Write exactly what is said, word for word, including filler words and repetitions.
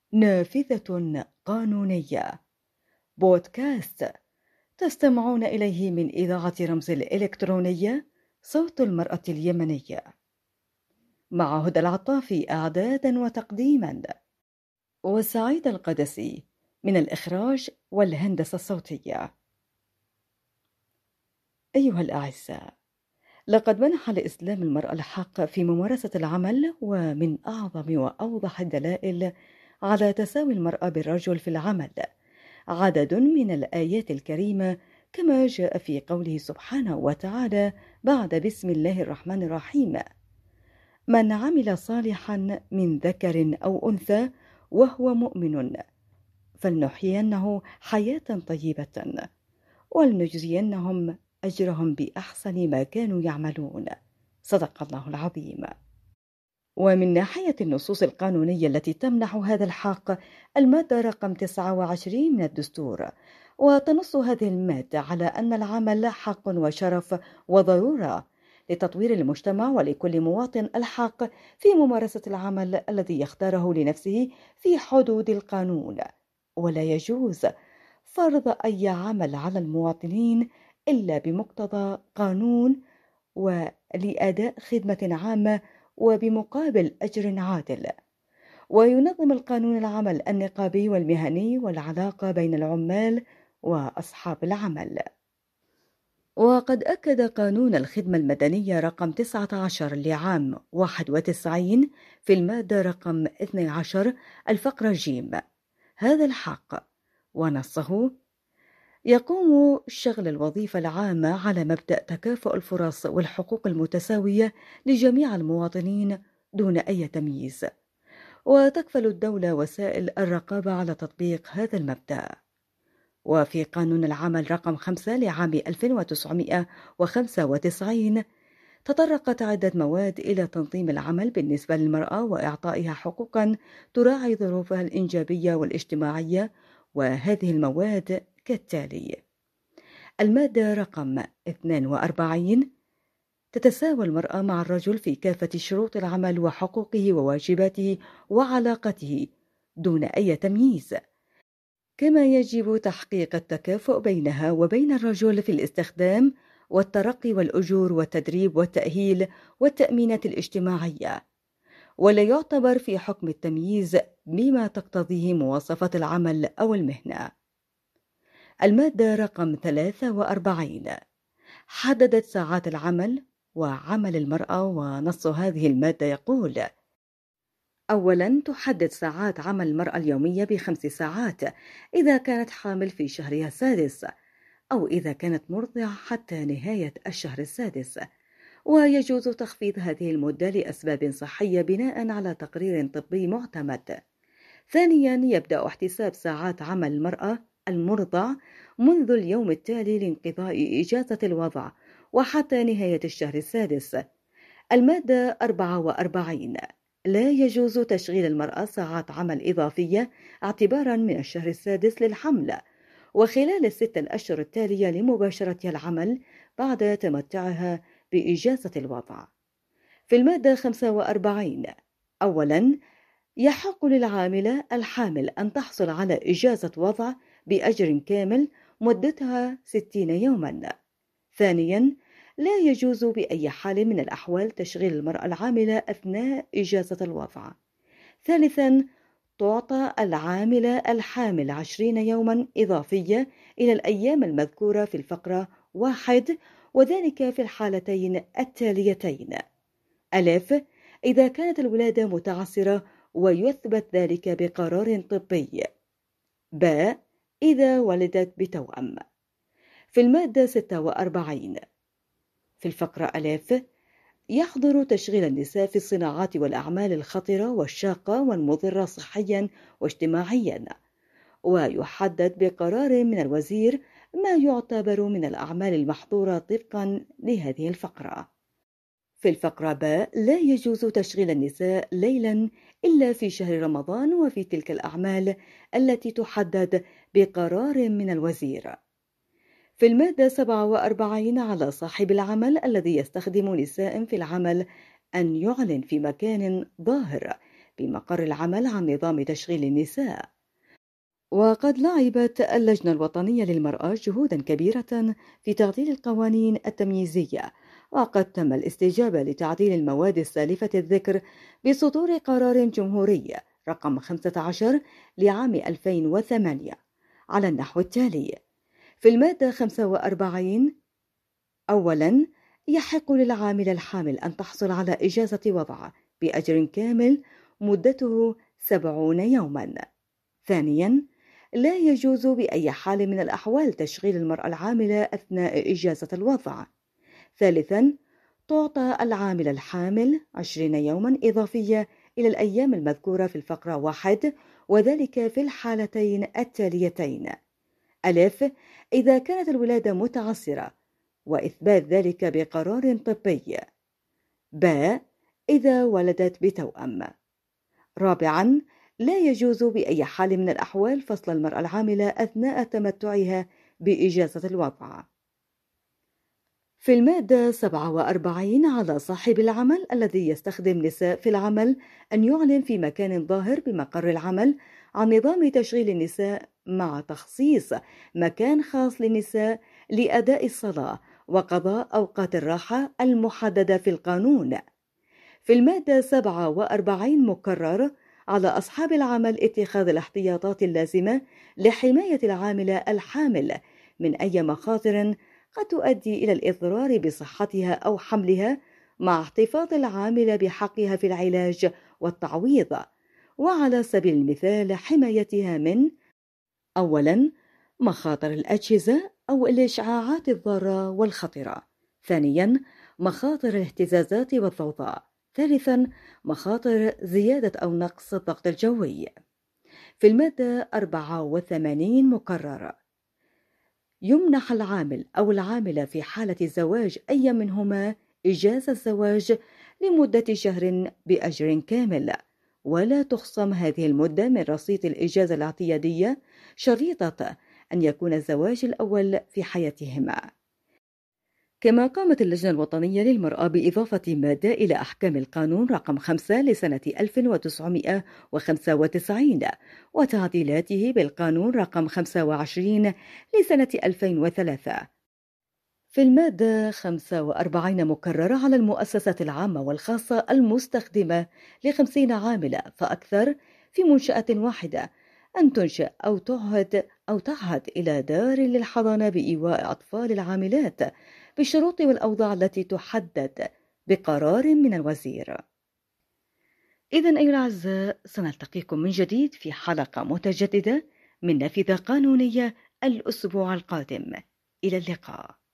نافذة قانونية. بودكاست تستمعون إليه من إذاعة رمز الإلكترونية صوت المرأة اليمنية، مع هدى العطافي إعدادا وتقديما، وسعيد القدسي من الإخراج والهندسة الصوتية. أيها الأعزاء، لقد منح الإسلام المرأة الحق في ممارسة العمل، ومن أعظم وأوضح الدلائل على تساوي المرأة بالرجل في العمل عدد من الآيات الكريمة، كما جاء في قوله سبحانه وتعالى بعد بسم الله الرحمن الرحيم: من عمل صالحا من ذكر أو أنثى وهو مؤمن فلنحيينه حياة طيبة ولنجزينهم أجرهم بأحسن ما كانوا يعملون. صدق الله العظيم. ومن ناحية النصوص القانونية التي تمنح هذا الحق، المادة رقم تسعة وعشرين من الدستور، وتنص هذه المادة على أن العمل حق وشرف وضرورة لتطوير المجتمع، ولكل مواطن الحق في ممارسة العمل الذي يختاره لنفسه في حدود القانون، ولا يجوز فرض أي عمل على المواطنين إلا بمقتضى قانون ولأداء خدمة عامة وبمقابل أجر عادل. وينظم القانون العمل النقابي والمهني والعلاقة بين العمال وأصحاب العمل. وقد أكد قانون الخدمة المدنية رقم تسعة عشر لعام واحد وتسعين في المادة رقم اثني عشر الفقرة جيم هذا الحق، ونصه: يقوم شغل الوظيفة العامة على مبدأ تكافؤ الفرص والحقوق المتساوية لجميع المواطنين دون أي تمييز، وتكفل الدولة وسائل الرقابة على تطبيق هذا المبدأ. وفي قانون العمل رقم خمسة لعام ألف وتسعمائة وخمسة وتسعين تطرقت عدة مواد إلى تنظيم العمل بالنسبة للمرأة وإعطائها حقوقا تراعي ظروفها الإنجابية والاجتماعية، وهذه المواد كالتالي: المادة رقم اثنين وأربعين تتساوى المرأة مع الرجل في كافة شروط العمل وحقوقه وواجباته وعلاقته دون أي تمييز، كما يجب تحقيق التكافؤ بينها وبين الرجل في الاستخدام والترقي والأجور والتدريب والتأهيل والتأمينات الاجتماعية، ولا يعتبر في حكم التمييز بما تقتضيه مواصفات العمل أو المهنة. المادة رقم ثلاثة وأربعين حددت ساعات العمل وعمل المرأة، ونص هذه المادة يقول: أولاً، تحدد ساعات عمل المرأة اليومية بخمس ساعات إذا كانت حامل في شهرها السادس، أو إذا كانت مرضعة حتى نهاية الشهر السادس، ويجوز تخفيض هذه المدة لأسباب صحية بناء على تقرير طبي معتمد. ثانياً، يبدأ احتساب ساعات عمل المرأة المرضع منذ اليوم التالي لانقضاء إجازة الوضع وحتى نهاية الشهر السادس. المادة أربعة وأربعين لا يجوز تشغيل المرأة ساعات عمل إضافية اعتباراً من الشهر السادس للحمل وخلال الستة الأشهر التالية لمباشرة العمل بعد تمتعها بإجازة الوضع. في المادة خمسة وأربعين، أولاً، يحق للعاملة الحامل أن تحصل على إجازة وضع بأجر كامل مدتها ستين يوماً. ثانياً، لا يجوز بأي حال من الأحوال تشغيل المرأة العاملة أثناء إجازة الوضع. ثالثاً، تعطى العاملة الحامل عشرين يوماً إضافية إلى الأيام المذكورة في الفقرة واحد، وذلك في الحالتين التاليتين: ألف، إذا كانت الولادة متعسرة ويثبت ذلك بقرار طبي. ب، إذا ولدت بتوأم. في المادة ستة وأربعين في الفقرة ألف، يحظر تشغيل النساء في الصناعات والأعمال الخطرة والشاقة والمضرة صحيا واجتماعيا، ويحدد بقرار من الوزير ما يعتبر من الأعمال المحظورة طبقا لهذه الفقرة. في الفقرة ب، لا يجوز تشغيل النساء ليلا إلا في شهر رمضان وفي تلك الأعمال التي تحدد بقرار من الوزير. في المادة سبعة وأربعين، على صاحب العمل الذي يستخدم نساء في العمل أن يعلن في مكان ظاهر بمقر العمل عن نظام تشغيل النساء. وقد لعبت اللجنة الوطنية للمرأة جهودا كبيرة في تعديل القوانين التمييزية، وقد تم الاستجابة لتعديل المواد السالفة الذكر بصدور قرار جمهوري رقم خمسة عشر لعام ألفين وثمانية على النحو التالي: في المادة خمسة وأربعين، أولاً، يحق للعامل الحامل أن تحصل على إجازة وضع بأجر كامل مدته سبعون يوماً. ثانياً، لا يجوز بأي حال من الأحوال تشغيل المرأة العاملة أثناء إجازة الوضع. ثالثاً، تعطى العامل الحامل عشرين يوماً إضافية إلى الأيام المذكورة في الفقرة واحد، وذلك في الحالتين التاليتين: ألف، إذا كانت الولادة متعسرة وإثبات ذلك بقرار طبي. ب، إذا ولدت بتوأم. رابعاً، لا يجوز بأي حال من الأحوال فصل المرأة العاملة أثناء تمتعها بإجازة الوضع. في المادة سبعة وأربعين، على صاحب العمل الذي يستخدم نساء في العمل أن يعلن في مكان ظاهر بمقر العمل عن نظام تشغيل النساء، مع تخصيص مكان خاص للنساء لأداء الصلاة وقضاء أوقات الراحة المحددة في القانون. في المادة سبعة وأربعين مقرر على أصحاب العمل اتخاذ الاحتياطات اللازمة لحماية العاملة الحامل من أي مخاطر قد تؤدي إلى الإضرار بصحتها أو حملها، مع احتفاظ العاملة بحقها في العلاج والتعويض، وعلى سبيل المثال حمايتها من: أولاً، مخاطر الأجهزة أو الإشعاعات الضارة والخطرة. ثانياً، مخاطر الاهتزازات والضوضاء. ثالثاً، مخاطر زيادة أو نقص الضغط الجوي. في المادة أربعة وثمانين مقرر يمنح العامل أو العاملة في حالة الزواج أي منهما إجازة زواج لمدة شهر بأجر كامل، ولا تخصم هذه المدة من رصيد الإجازة الاعتيادية، شريطة أن يكون الزواج الأول في حياتهما. كما قامت اللجنة الوطنية للمرأة بإضافة مادة إلى أحكام القانون رقم خمسة لسنة ألف وتسعمائة وخمسة وتسعين وتعديلاته بالقانون رقم خمسة وعشرين لسنة ألفين وثلاثة. في المادة خمسة وأربعين مكررة على المؤسسات العامة والخاصة المستخدمة لخمسين عاملة فأكثر في منشأة واحدة أن تنشئ أو تعهد أو تعهد إلى دار للحضانة بإيواء أطفال العاملات بالشروط والأوضاع التي تحدد بقرار من الوزير. إذن أيها الأعزاء، سنلتقيكم من جديد في حلقة متجددة من نافذة قانونية الأسبوع القادم. إلى اللقاء.